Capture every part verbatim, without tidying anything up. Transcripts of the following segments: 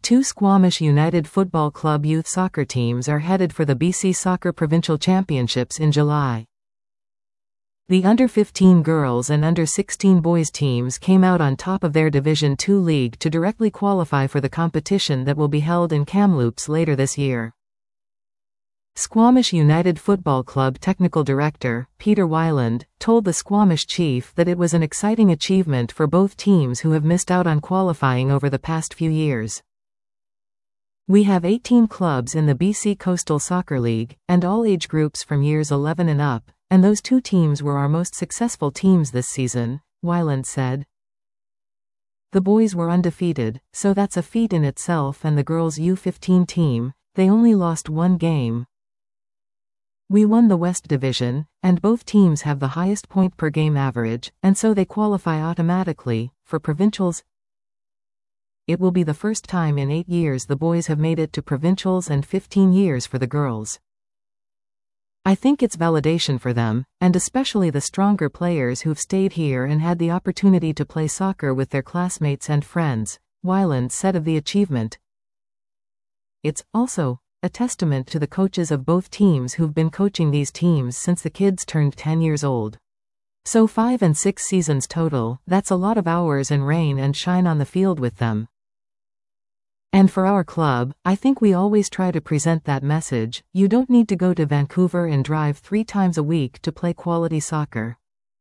Two Squamish United Football Club youth soccer teams are headed for the B C Soccer Provincial Championships in July. The under fifteen girls and under sixteen boys teams came out on top of their Division two league to directly qualify for the competition that will be held in Kamloops later this year. Squamish United Football Club Technical Director, Peter Weiland, told the Squamish Chief that it was an exciting achievement for both teams who have missed out on qualifying over the past few years. We have eighteen clubs in the B C Coastal Soccer League, and all age groups from years eleven and up, and those two teams were our most successful teams this season, Weiland said. The boys were undefeated, so that's a feat in itself, and the girls' U fifteen team, they only lost one game. We won the West Division, and both teams have the highest point per game average, and so they qualify automatically for provincials. It will be the first time in eight years the boys have made it to provincials and fifteen years for the girls. I think it's validation for them, and especially the stronger players who've stayed here and had the opportunity to play soccer with their classmates and friends, Weiland said of the achievement. It's also a testament to the coaches of both teams who've been coaching these teams since the kids turned ten years old. So five and six seasons total, that's a lot of hours and rain and shine on the field with them. And for our club, I think we always try to present that message: you don't need to go to Vancouver and drive three times a week to play quality soccer.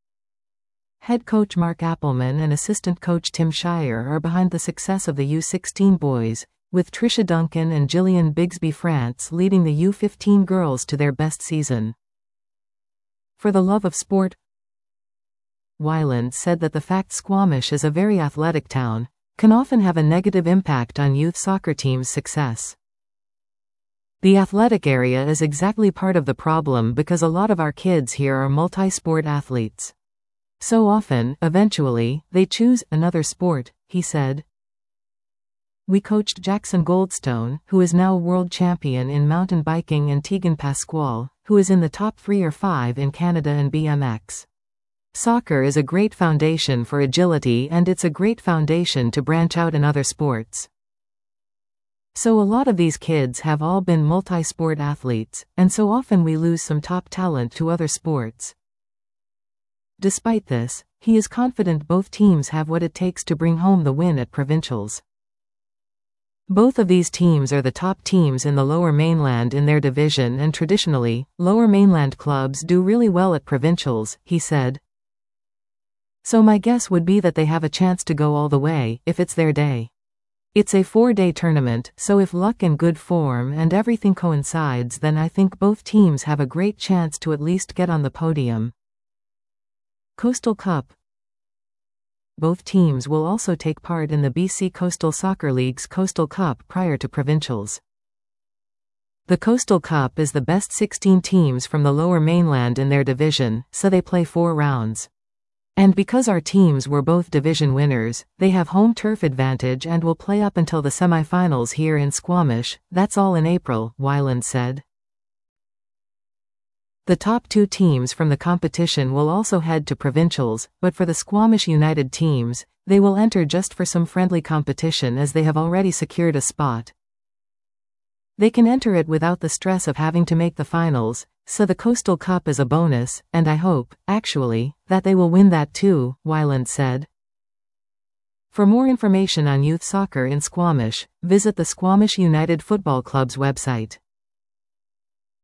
Head coach Mark Appelman and assistant coach Tim Shire are behind the success of the U sixteen boys, with Tricia Duncan and Gillian Bigsby France leading the U fifteen girls to their best season. For the love of sport, Weiland said that the fact Squamish is a very athletic town can often have a negative impact on youth soccer teams' success. The athletic area is exactly part of the problem because a lot of our kids here are multi-sport athletes. So often, eventually, they choose another sport, he said. We coached Jackson Goldstone, who is now world champion in mountain biking, and Tegan Pasquale, who is in the top three or five in Canada in B M X. Soccer is a great foundation for agility, and it's a great foundation to branch out in other sports. So a lot of these kids have all been multi-sport athletes, and so often we lose some top talent to other sports. Despite this, he is confident both teams have what it takes to bring home the win at provincials. Both of these teams are the top teams in the Lower Mainland in their division, and traditionally, Lower Mainland clubs do really well at provincials, he said. So my guess would be that they have a chance to go all the way, if it's their day. It's a four-day tournament, so if luck and good form and everything coincides, then I think both teams have a great chance to at least get on the podium. Coastal Cup. Both teams will also take part in the B C Coastal Soccer League's Coastal Cup prior to provincials. The Coastal Cup is the best sixteen teams from the Lower Mainland in their division, so they play four rounds. And because our teams were both division winners, they have home turf advantage and will play up until the semi-finals here in Squamish. That's all in April, Weiland said. The top two teams from the competition will also head to provincials, but for the Squamish United teams, they will enter just for some friendly competition as they have already secured a spot. They can enter it without the stress of having to make the finals, so the Coastal Cup is a bonus, and I hope, actually, that they will win that too, Weiland said. For more information on youth soccer in Squamish, visit the Squamish United Football Club's website.